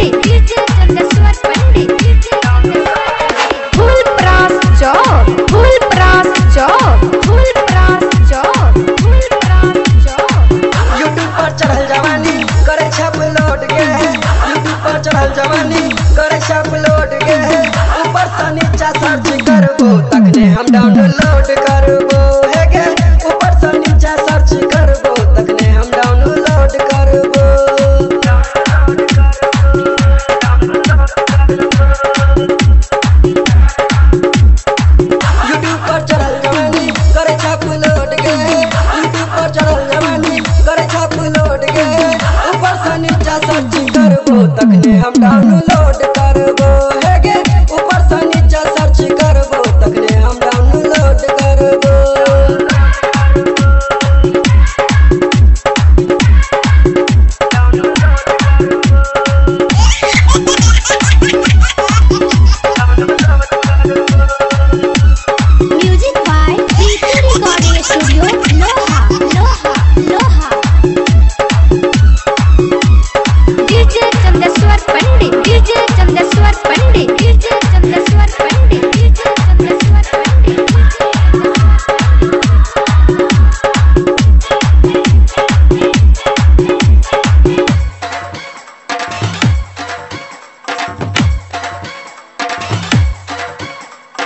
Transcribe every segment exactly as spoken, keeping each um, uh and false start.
पंडित DJ Chandeshwar Pandit DJ Phulparas चौक फूलपरास चौक फूलपरास चौक फूलपरास चौक। यूट्यूब पर चढ़ल जवानी करे छप लोड के यूट्यूब पर चढ़ल जवानी करे छप लोड के ऊपर से नीचा सर्च करबो तखने हम डाउनलोड करबो हे गे ऊपर से नीचा सर्च करबो तखने हम डाउनलोड करबो। यूट्यूब पर चढ़ल जवानी करे छप लोड के यूट्यूब पर चढ़ल जवानी करे छप लोड के ऊपर से नीचा सर्च करबो तखने हम डाउनलोड करबो हे गे ऊपर से नीचा सर्च करबो तखने हम डाउनलोड करबो। Music by Preeti recording studio लोहा लोहा लोहा। DJ Chandeshwar Pandit DJ Chandeshwar Pandit DJ Chandeshwar Pandit DJ Chandeshwar Pandit.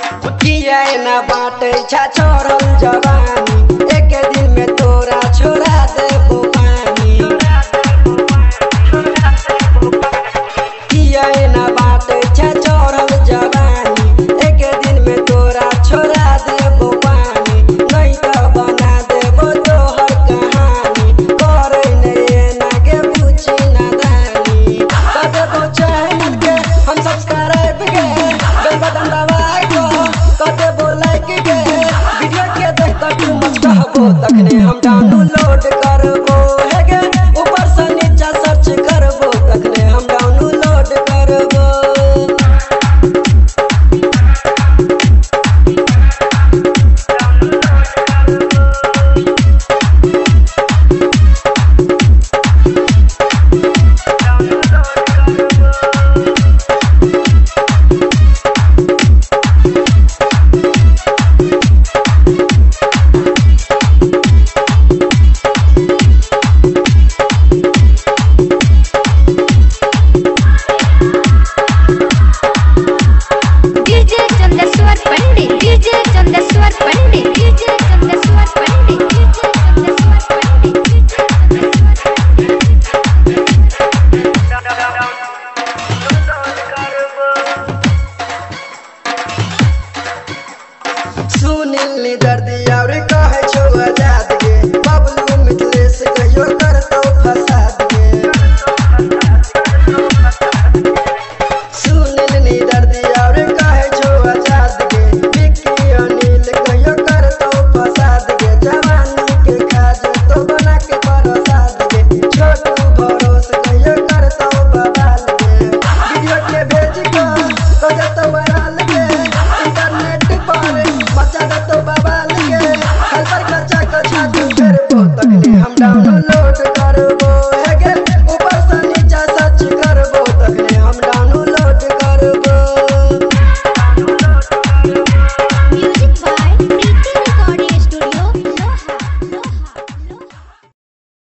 किया ना बाटे छा छोड़ल जवानी एक दिन में तोरा छोड़ा